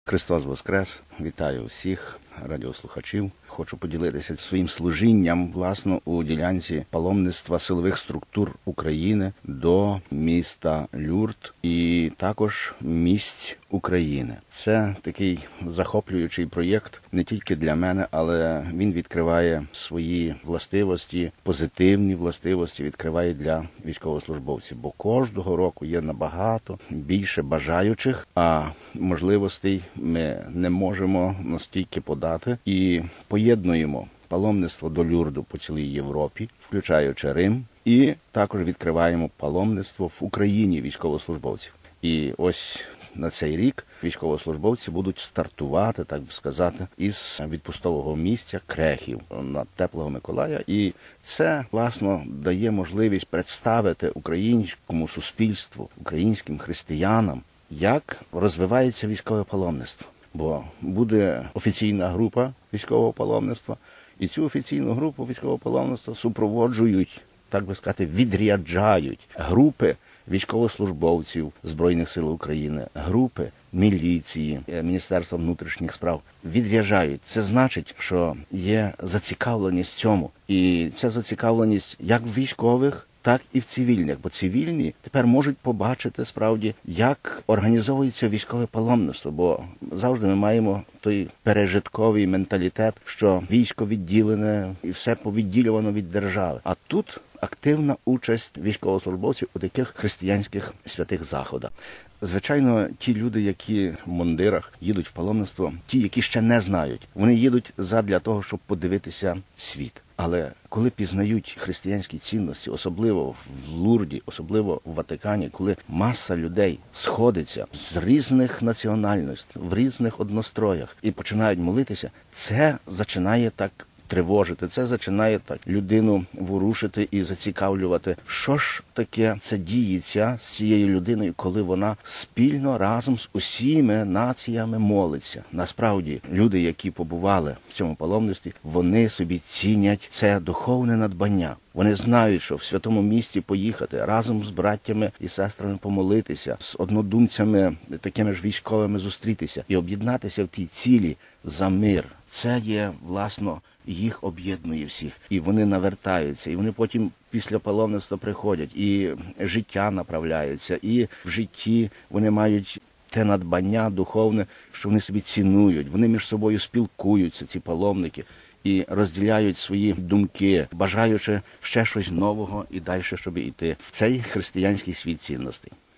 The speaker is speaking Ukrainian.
Христос Воскрес! Вітаю всіх радіослухачів. Хочу поділитися своїм служінням, власно, у ділянці паломництва силових структур України до міста Люрд і також місць України. Це такий захоплюючий проєкт не тільки для мене, але він відкриває свої властивості, позитивні властивості, відкриває для військовослужбовців. Бо кожного року є набагато більше бажаючих, а можливостей ми не можемо настільки подати. І поєднуємо паломництво до Люрду по цілій Європі, включаючи Рим, і також відкриваємо паломництво в Україні військовослужбовців. І ось на цей рік військовослужбовці будуть стартувати, так би сказати, із відпустового місця Крехів на Теплого Миколая. І це, власне, дає можливість представити українському суспільству, українським християнам, як розвивається військове паломництво. Бо буде офіційна група військового паломництва, і цю офіційну групу військового паломництва супроводжують, так би сказати, відряджають групи військовослужбовців Збройних сил України, групи міліції, Міністерства внутрішніх справ відряджають. Це значить, що є зацікавленість в цьому. І ця зацікавленість як в військових, так і в цивільних, бо цивільні тепер можуть побачити справді, як організовується військове паломництво, бо завжди ми маємо той пережитковий менталітет, що військо відділене і все повідділювано від держави. А тут активна участь військовослужбовців у таких християнських святих заходах. Звичайно, ті люди, які в мундирах їдуть в паломництво, ті, які ще не знають, вони їдуть задля того, щоб подивитися світ. Але коли пізнають християнські цінності, особливо в Лурді, особливо в Ватикані, коли маса людей сходиться з різних національностей, в різних одностроях і починають молитися, це починає так тривожити, це починає так людину ворушити і зацікавлювати. Що ж таке це діється з цією людиною, коли вона спільно разом з усіма націями молиться? Насправді, люди, які побували в цьому паломництві, вони собі цінять це духовне надбання. Вони знають, що в святому місті поїхати, разом з браттями і сестрами помолитися, з однодумцями, такими ж військовими зустрітися і об'єднатися в тій цілі за мир. Це є, власно, їх об'єднує всіх. І вони навертаються, і вони потім після паломництва приходять, і життя направляється, і в житті вони мають те надбання духовне, що вони собі цінують. Вони між собою спілкуються, ці паломники, і розділяють свої думки, бажаючи ще щось нового і далі, щоб йти в цей християнський світ цінностей.